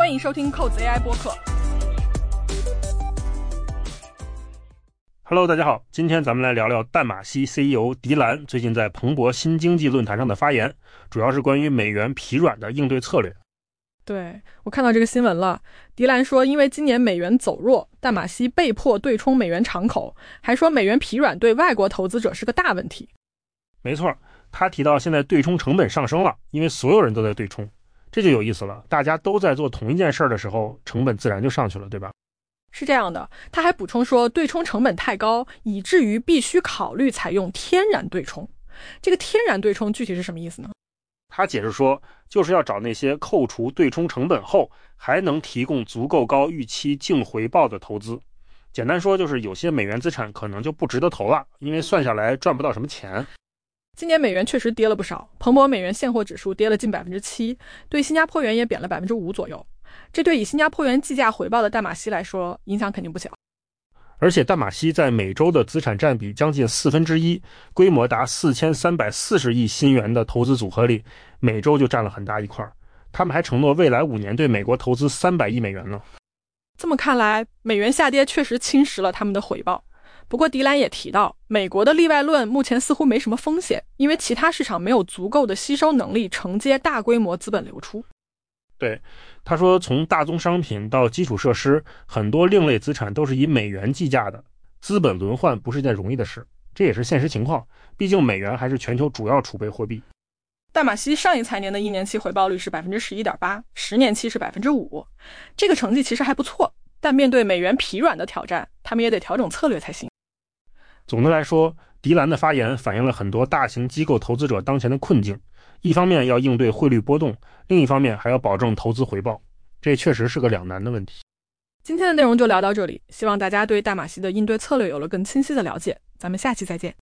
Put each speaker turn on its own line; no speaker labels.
欢迎收听扣子 AI 播客。
Hello， 大家好，今天咱们来聊聊淡马锡 CEO 迪兰最近在彭博新经济论坛上的发言，主要是关于美元疲软的应对策略。
对，我看到这个新闻了，迪兰说因为今年美元走弱，淡马锡被迫对冲美元敞口，还说美元疲软对外国投资者是个大问题。
没错，他提到现在对冲成本上升了，因为所有人都在对冲，这就有意思了，大家都在做同一件事的时候，成本自然就上去了，对吧？
是这样的，他还补充说对冲成本太高，以至于必须考虑采用天然对冲。这个天然对冲具体是什么意思呢？
他解释说，就是要找那些扣除对冲成本后还能提供足够高预期净回报的投资。简单说就是有些美元资产可能就不值得投了，因为算下来赚不到什么钱。
今年美元确实跌了不少，彭博美元现货指数跌了近 7%， 对新加坡元也贬了 5% 左右。这对以新加坡元计价回报的淡马锡来说，影响肯定不小。
而且淡马锡在美洲的资产占比将近1/4，规模达4340亿新元的投资组合里，美洲就占了很大一块。他们还承诺未来5年对美国投资300亿美元呢。
这么看来，美元下跌确实侵蚀了他们的回报。不过迪兰也提到，美国的例外论目前似乎没什么风险，因为其他市场没有足够的吸收能力承接大规模资本流出。
对，他说从大宗商品到基础设施，很多另类资产都是以美元计价的，资本轮换不是件容易的事，这也是现实情况，毕竟美元还是全球主要储备货币。
淡马锡上一财年的1年期回报率是 11.8%，10年期是 5%， 这个成绩其实还不错，但面对美元疲软的挑战，他们也得调整策略才行。
总的来说，迪兰的发言反映了很多大型机构投资者当前的困境，一方面要应对汇率波动，另一方面还要保证投资回报，这确实是个两难的问题。
今天的内容就聊到这里，希望大家对淡马锡的应对策略有了更清晰的了解，咱们下期再见。